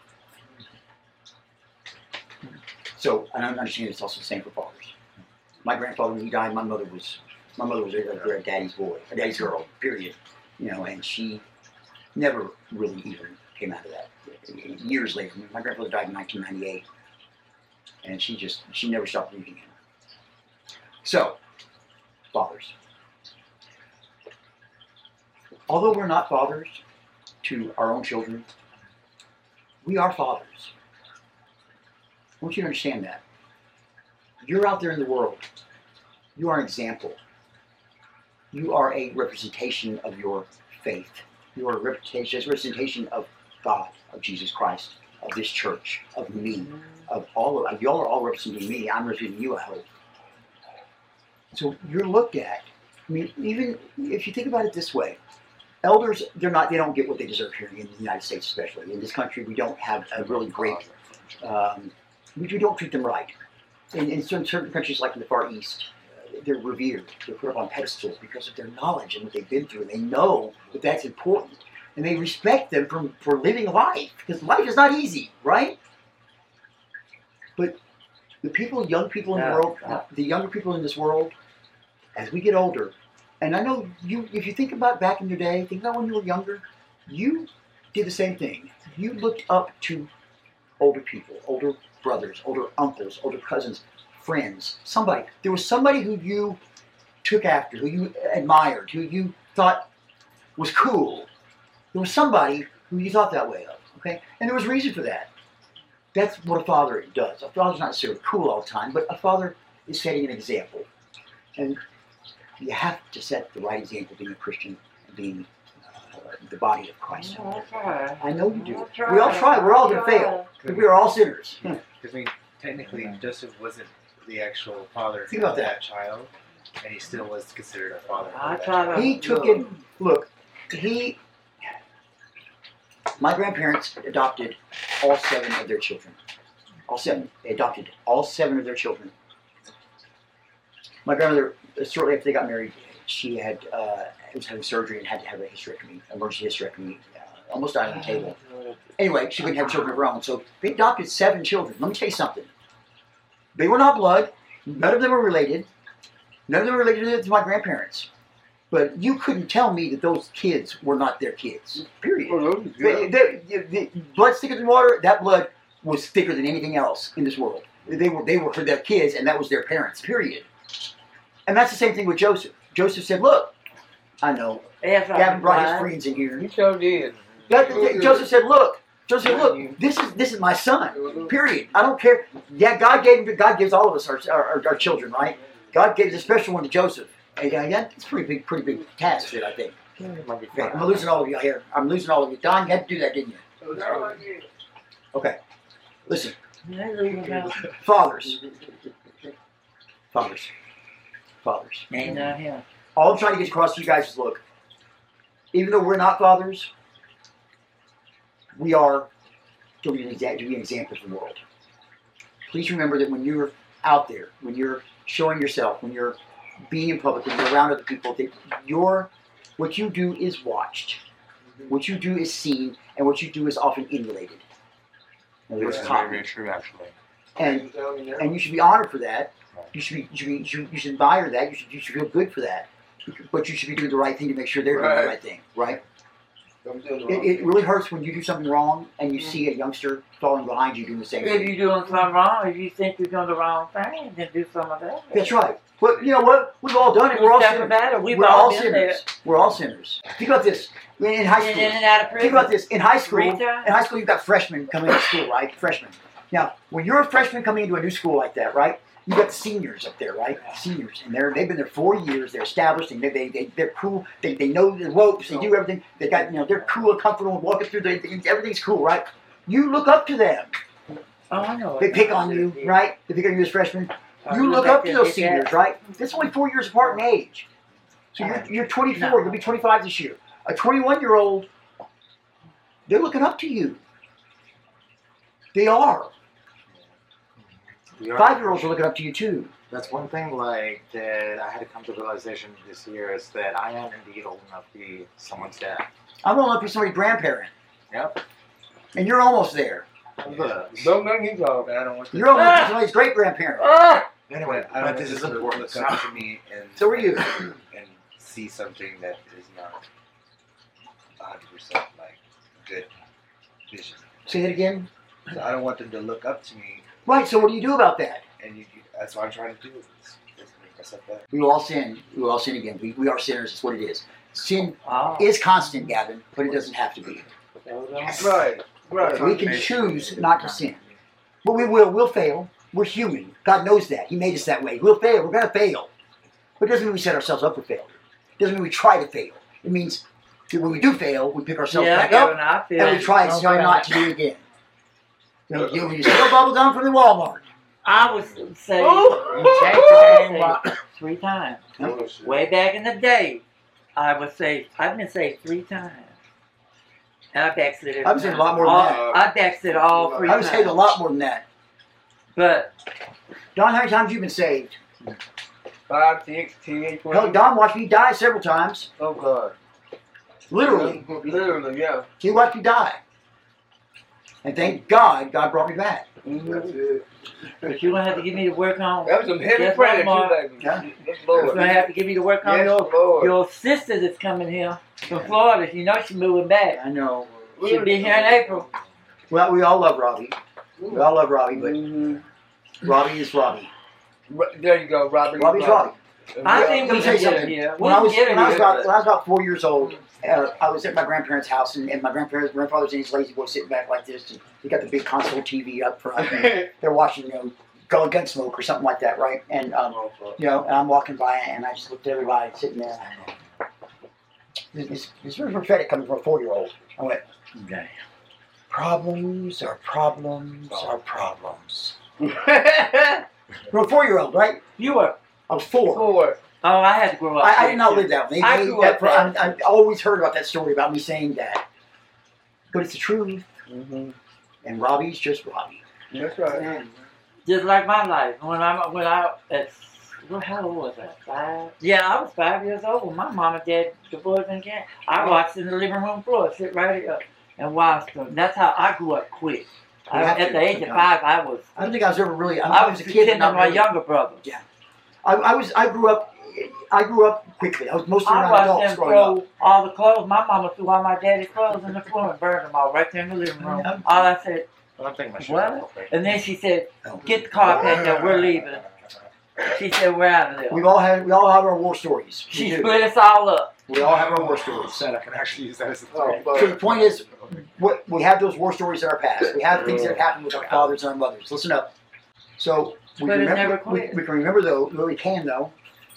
So, and I understand it's also the same for fathers. My grandfather, when he died, my mother was a daddy's boy, a daddy's girl, period. And she never really even came out of that. Years later, my grandfather died in 1998, and she never stopped believing him. So, fathers. Although we're not fathers to our own children, we are fathers. I want you to understand that. You're out there in the world. You are an example. You are a representation of your faith. You are a representation of God, of Jesus Christ, of this church, of me, of all of y'all are all representing me. I'm representing you, I hope. So you're looked at. I mean, even if you think about it this way, elders, they don't get what they deserve here in the United States, especially. In this country, we don't have a really great, we don't treat them right. In certain countries, like in the Far East, they're revered. They're put up on pedestals because of their knowledge and what they've been through. And they know that that's important. And they respect them for living life, because life is not easy, right? But the young people in the world, the younger people in this world, as we get older, and I know if you think about back in your day, think about when you were younger, you did the same thing. You looked up to older people, older brothers, older uncles, older cousins, friends, somebody. There was somebody who you took after, who you admired, who you thought was cool. There was somebody who you thought that way of, okay? And there was reason for that. That's what a father does. A father's not necessarily cool all the time, but a father is setting an example. And you have to set the right example being a Christian and being the body of Christ. I know you do. We all try. We're all going to fail. We are all sinners. Because I mean, technically, Joseph wasn't the actual father Think about of that. child, and he still was considered a father. I of that thought child. He took it. Look, my grandparents adopted all 7 of their children. All 7. They adopted all 7 of their children. My grandmother, shortly after they got married, she was having surgery and had to have a hysterectomy, emergency hysterectomy, almost died on the table. Anyway, she couldn't have children of her own, so they adopted 7 children. Let me tell you something. They were not blood. None of them were related. None of them were related to my grandparents. But you couldn't tell me that those kids were not their kids. Period. The blood thicker than water. That blood was thicker than anything else in this world. They were for their kids, and that was their parents. Period. And that's the same thing with Joseph. Joseph said, "Look, I know. Gavin brought his friends in here. You sure did. Joseph said, "Look, this is my son. Period. I don't care. Yeah, God gives all of us our children, right? God gave a special one to Joseph. And it's a pretty big task, I think. Okay, I'm losing all of you here. I'm losing all of you. Don, you had to do that, didn't you? Okay. Listen, fathers. Ain't not him. All I'm trying to get across to you guys is, look, even though we're not fathers, we are to be an example to the world. Please remember that when you're out there, when you're showing yourself, when you're being in public, when you're around other people, that what you do is watched. What you do is seen, and what you do is often emulated. That's very true, actually. And you should be honored for that. You should admire that. You should feel good for that. But you should be doing the right thing to make sure they're doing the right thing, right? It really hurts when you do something wrong and you see a youngster falling behind you doing the same If thing. you're doing something wrong, if you think you're doing the wrong thing, then do some of that. That's right. But you know what? We've all done it. We're all sinners. We're all sinners. We're all sinners. Think about this. In high school. In and out of prison. Think about this. In high school, Rita? you've got freshmen coming to school, right? Freshmen. Now, when you're a freshman coming into a new school like that, right? You got the seniors up there, right? Seniors, and they've been there 4 years. They're established, and they're cool. They know the ropes. They do everything. They got they're cool and comfortable and walking through. Everything's cool, right? You look up to them. Oh, I know. They pick on you, right? They pick on you as freshmen. You look up to those seniors, right? That's only 4 years apart in age. So you're 24. No. You'll be 25 this year. A 21-year-old, they're looking up to you. They are. 5-year-olds are looking up to you too. That's one thing, like, that I had to come to the realization this year is that I am indeed old enough to be someone's dad. I'm old enough to be somebody's grandparent. Yep. And you're almost there. Don't make me talk. I don't want You're almost to be somebody's great grandparent. Anyway, I don't but want this is to important. look up to me and So are you. and see something that is not 100% like good vision. Say that again. So I don't want them to look up to me, Right, so what do you do about that? and that's what I'm trying to do. Is make myself better. We will all sin. We will all sin again. We are sinners. That's what it is. Sin Oh. is constant, Gavin, but it doesn't have to be. Right. We can choose not to sin. But we will. We'll fail. We're human. God knows that. He made us that way. We'll fail. We're going to fail. But it doesn't mean we set ourselves up for failure. It doesn't mean we try to fail. It means that when we do fail, we pick ourselves back up I feel and we try and try not to do it again. You steal bubble gum from the Walmart. I was saved. Oh. Check the game 3 times. Oh, shit. Way back in the day, I was saved. I've been saved 3 times. And I backslid. I was saved a lot more than that. I backslid all 3 I times. was saved a lot more than that. But Don, how many times have you been saved? 5, 6, 10, 20. Hell, Don watched me die several times. Oh, God. Literally. Literally, yeah. He watched me die. And thank God, God brought me back. That's it. but you're going to have to give me to work on. That was some heavy Yes, prayer, Lord. too, baby. Yeah. Yes, You're Lord. going to have to give me to work on Yes, your, Lord. your sister that's coming here from Florida. You know she's moving back. I know. She'll be here in April. Well, we all love Robbie. We all love Robbie, but Mhm. Robbie is Robbie. There you go, Robbie. Robbie's Robbie. I Yeah. think Let we me tell can you get her something. here. We When I can was get her here. about 4 years old, I was at my grandparents' house, and my grandfather's in his lazy boy sitting back like this. And he got the big console TV up front. And they're watching, Gunsmoke or something like that, right? And and I'm walking by, and I just looked at everybody sitting there. It's very prophetic coming from a 4-year-old. I went, Okay. problems are problems are problems. You're a 4-year-old, right? You were. I was 4. Four. Oh, I had to grow up. I did not live that one. I grew up there. I always heard about that story about me saying that. But it's the truth. Mm-hmm. And Robbie's just Robbie. That's right. Just like my life. When I how old was I? 5? Yeah, I was 5 years old when my mom and dad divorced and came. I watched in the living room floor, sit right here and watched them. That's how I grew up quick. At the age of 5, I was. I don't think I was ever really. I was a kid, pretending not my really. younger brother. Yeah. I grew up quickly. I was mostly I around watched adults them growing up. throw all the clothes. My mama threw all my daddy's clothes in the floor and burned them all right there in the living room. Yeah. All I said, I don't think my shoes what? are okay. And then she said, get the car packed up, we're leaving. She said, we're out of there. We all have our war stories. We She do. split us all up. We all have our war stories. Said I can actually use that as a So the point is, we have those war stories in our past. We have things that have happened with our fathers and our mothers. Listen up. So we But can it's never remember. quit. We can remember though. We can though.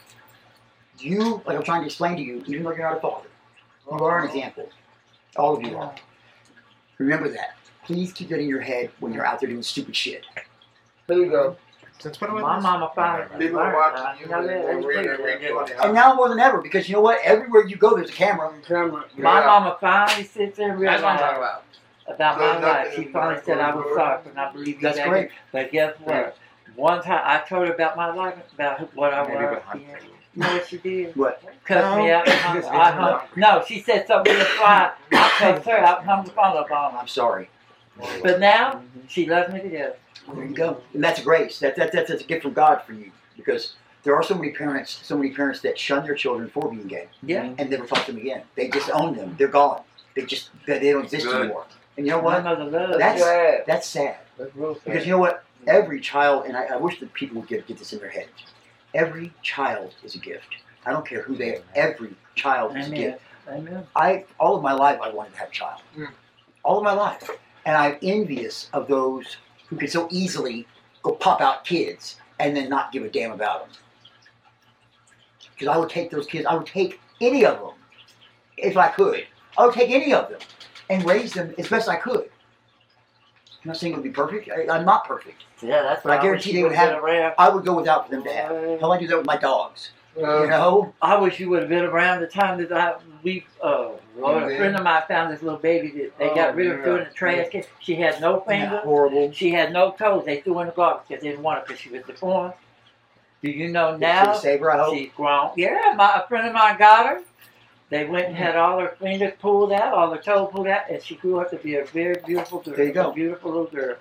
You, like I'm trying to explain to you, even though you're not a father, you are an example. All of you are. Remember that. Please keep that in your head when you're out there doing stupid shit. There you go. Since when My mama finally People learned. watching you You know that? and reading. And now more than ever, because you know what? Everywhere you go, there's a camera. Camera. My mama finally sits there and That's what I'm talking realized about. about my life. She finally said I was sorry for not believing That's that. great. But guess what? One time I told her about my life, about what I Maybe was. behind Yeah. You know what she did? What? Cussed me out. No, she said something real fly. I cussed her out and hung the phone up on her. I'm sorry. But now, she loves me to death. There you go. And that's grace. That's a gift from God for you, because there are so many parents that shun their children for being gay Yeah. and never talk to them again. They just own them. They're gone. They don't exist Good. anymore. And you know My what? mother loves That's me. Sad. That's sad. That's real sad. Because you know what? Every child, and I wish that people would get this in their heads. Every child is a gift. I don't care who they are. Every child is a Amen. gift. Amen. All of my life I wanted to have a child. All of my life. And I'm envious of those who can so easily go pop out kids and then not give a damn about them. Because I would take those kids, I would take any of them if I could. I would take any of them and raise them as best I could. I'm not saying it would be perfect. I'm not perfect. Yeah, that's. But I guarantee they would have. I would go without for them to have. Hell, I do that with my dogs. You know. I wish you would have been around the time that a friend of mine found this little baby that they got rid of, threw in the trash can. She had no fingers. Horrible. She had no toes. They threw in the garbage because they didn't want her because she was deformed. Do you know now? Save her, I hope. She's grown. Yeah, a friend of mine got her. They went and had all her fingers pulled out, all her toes pulled out, and she grew up to be a very beautiful girl. There you go. A beautiful little girl.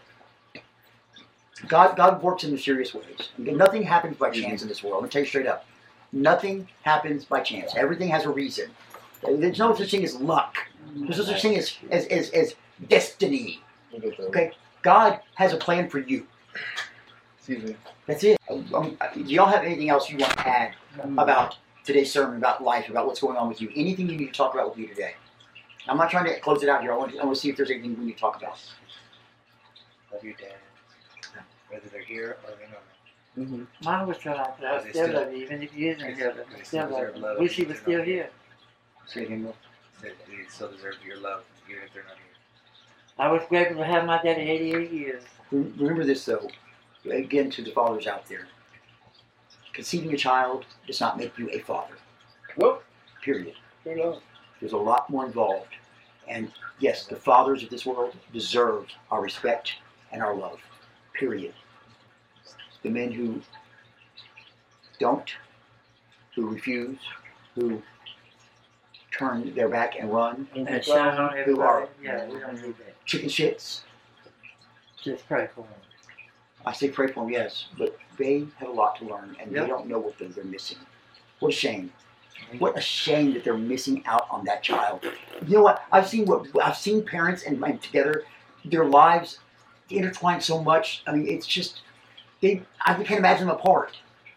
God works in mysterious ways. Nothing happens by chance in this world. I'm going to tell you straight up. Nothing happens by chance. Everything has a reason. There's no such thing as luck. There's no such thing as destiny. Okay? God has a plan for you. Excuse me. That's it. Do y'all have anything else you want to add about today's sermon, about life, about what's going on with you? Anything you need to talk about with me today? I'm not trying to close it out here. I want to see if there's anything we need to talk about. Love your dad, whether they're here or they're not. Mm-hmm. Mine was trying to I still love you, even if he isn't here. I still love you. Wish he was still here. Say again, they still deserve your love, even if they're not here. I was grateful to have my dad at 88 years. Remember this, though. Again, to the fathers out there. Conceiving a child does not make you a father. Nope. Period. There's a lot more involved. And yes, the fathers of this world deserve our respect and our love. Period. The men who don't, who refuse, who turn their back and run, And shine on who are we don't do that. chicken shits. Just pray for them. I say pray for them, yes, but they have a lot to learn, and they don't know what they're missing. What a shame! What a shame that they're missing out on that child. You know what? I've seen parents and together, their lives intertwine so much. I mean, it's just I can't imagine them apart.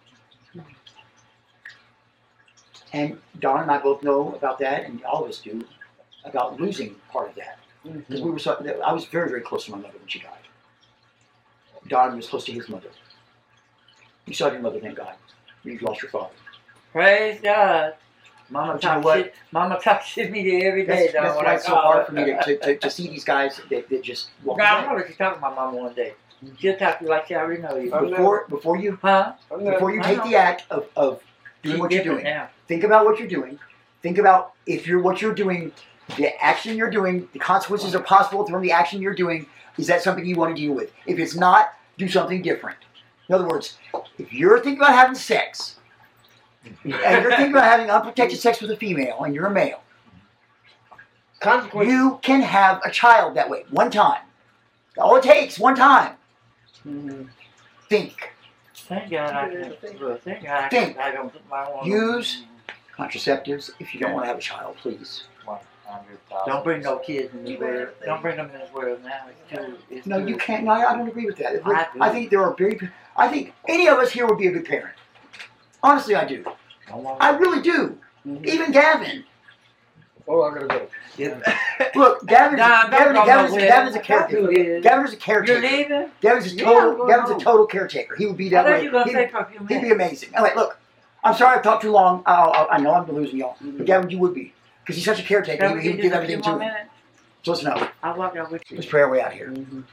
And Don and I both know about that, and all of us do, about losing part of that. Because I was very, very close to my mother when she died. Don was close to his mother. You saw your mother, thank God. You've lost your father. Praise God. Mama talks to me every day. That's why it's so hard for me to see these guys that just walk away. I'm going to talk to my mama one day. She'll talk to you like she already knows you. Before you take the act of doing what you're doing, now. Think about what you're doing. Think about what you're doing, the action you're doing, the consequences are possible from the action you're doing. Is that something you want to deal with? If it's not, do something different. In other words, if you're thinking about having sex, and you're thinking about having unprotected sex with a female, and you're a male, you can have a child that way, one time. All it takes, one time. Think. Thank God I don't put my own. Use contraceptives if you don't want to have a child, please. Don't bring no kids in this world. Don't bring them in this world now. No, you can't. No, I don't agree with that. I think there are I think any of us here would be a good parent. Honestly, I do. I really do. Even Gavin. Oh, I gotta go. Yeah. Look, Gavin's a caretaker. Gavin's a caretaker. You're leaving? Gavin's a total caretaker. He would be that way. He'd be amazing. All right, look. I'm sorry I've talked too long. I know I'm losing y'all. But Gavin, you would be. Because he's such a caretaker. He would give everything to him. So listen up. Let's pray our way out here.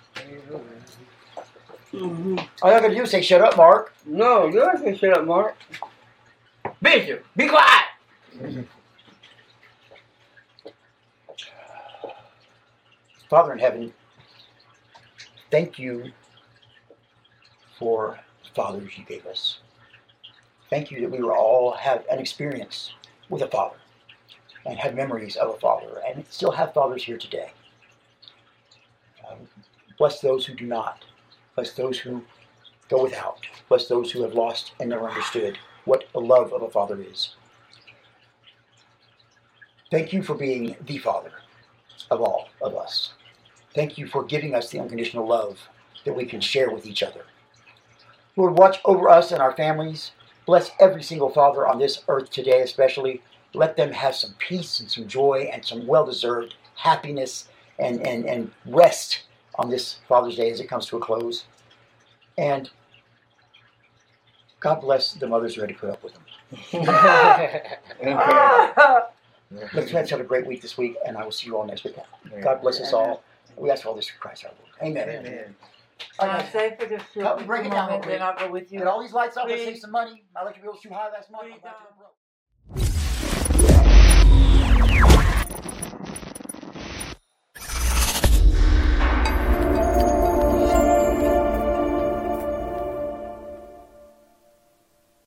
All y'all gotta do is say, shut up, Mark. No, you don't say shut up, Mark. Bishop, be quiet. Father in heaven, thank you for the fathers you gave us. Thank you that we were all have an experience with a father and have memories of a father and still have fathers here today. Bless those who do not. Bless those who go without. Bless those who have lost and never understood what the love of a father is. Thank you for being the Father of all of us. Thank you for giving us the unconditional love that we can share with each other. Lord, watch over us and our families. Bless every single father on this earth today especially. Let them have some peace and some joy and some well-deserved happiness and rest on this Father's Day as it comes to a close. And God bless the mothers ready to put up with them. Let's have a great week this week, and I will see you all next week. God bless us all. We ask for all this through Christ our Lord. Amen. Amen. Stay for this Help me break it down a little bit. then I'll go with you. Get all these lights off. Let's Please. save some money. My electric bill's too high last month. Please I'm about to don't. go broke.